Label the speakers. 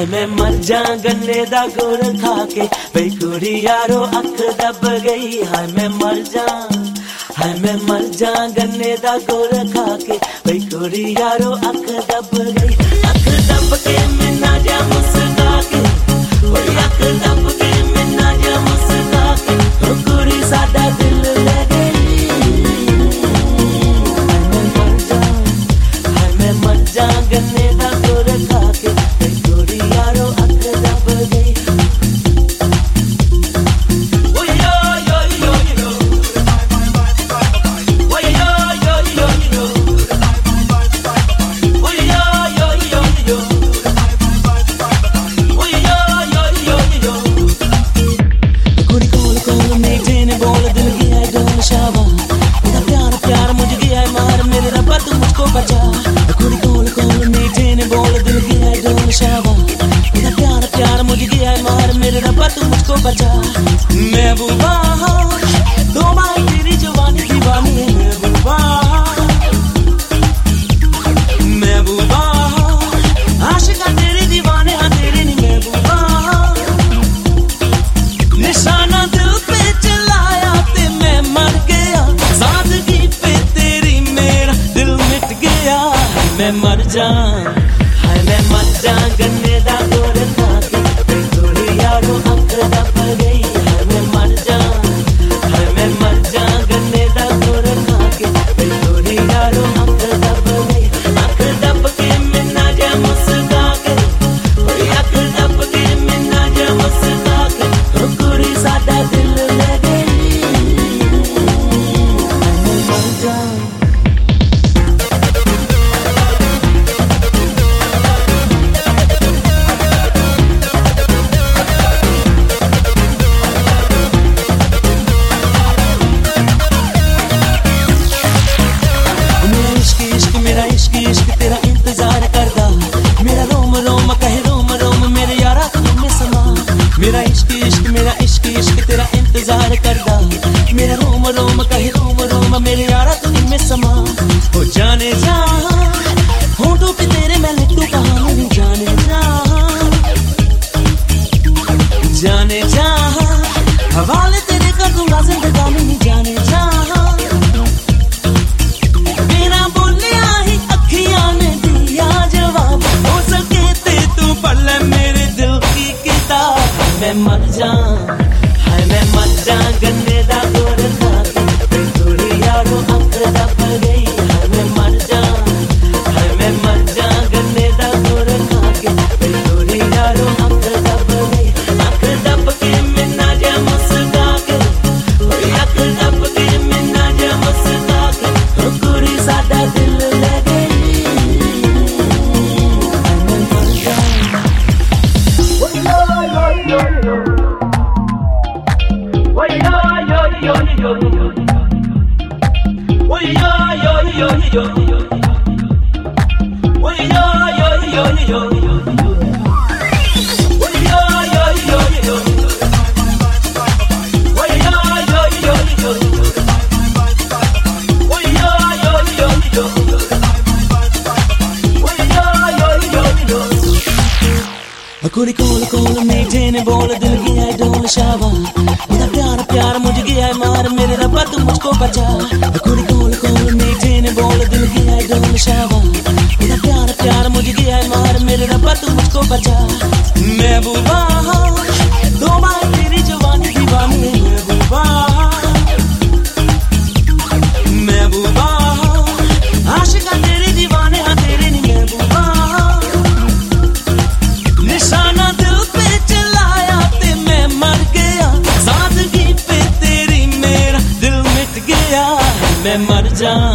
Speaker 1: हाय मैं मर जा गन्ने दा गुड़ खा के, बई कुड़ी यारो अख दब गई। हाय मैं मर जा गन्ने दा गुड़ खा के, बई कुड़ी यारो अख दब गई। अख दब के मिन्ना जा मुस्का के, ओए अख दब के मिन्ना जा मुस्का के, ओ कुड़ी साडा दिल ले गई। हाय मैं मर जा गन्ने दा गुड़ खा के, बई कुड़ी यारो अख दब गई। बचा महबूबा दो बार तेरी जवानी दीवानी है। महबूबा आशिका तेरे दीवाने हाँ तेरे नहीं महबूबा। निशाना दिल पे चलाया ते मैं मर गया, सादगी पे तेरी मेरा दिल मिट गया। मैं मर जा हाय मैं मर जा गन्ने दा गुड़ खा के, कुड़ी यारो अख दब गई। हाय मैं मर जा गन्ने दा गुड़ खा के, कुड़ी यारो अख दब गई। अख दब के मिन्ना जा मुस्का के, ओए अख दब के मिन्ना जा मुस्का के, ओ कुड़ी साडा दिल ले गई। हाय मैं मर जा इश्क तेरा इंतजार करदा, मेरा रोम रोम कहे रोम रोम मेरे यारा तू में समा। मेरा इश्क तेरा इंतजार करदा, मेरा रोम रोम कहे रोम रोम मेरे यारा तू में समा। ओ जाने जा होठों पे तेरे मैं लिखूं कहानी, जाने जा हवाले तेरे कर दूंगा जिंदगानी। जाने जा मैं मर जा हाय मैं मर जा गन्ने दा गुड़ खा के, कुड़ी यारो अख दब गई। हाय मैं मर जा गन्ने दा गुड़ खा के, कुड़ी यारो अख दब गई। अख दब के मिन्ना जा मुस्का के, ओए अख दब के मिन्ना जा मुस्का के, ओ कुड़ी साडा दिल ले गई। हाय मैं मर जा कुड़ी कोल कोल मीठे ने बोल दिल गया है डोल शाबा। मेरा प्यार प्यार मुझ गया है मार मेरे रब्बा तू मुझको बचा। कुड़ी कोल कोल मीठे ने बोल दिल गया है डोल शाबा। मेरा प्यार प्यार मुझ गया है मार मेरे रब्बा तू मुझको बचा। महबूबा दो बार तेरी जवानी दीवानी है। महबूबा आशिका तेरे दीवाने हाँ तेरे नहीं महबूबा। निशाना दिल पे चलाया ते मैं मर गया, सादगी पे तेरी मेरा दिल मिट गया। मैं मर जा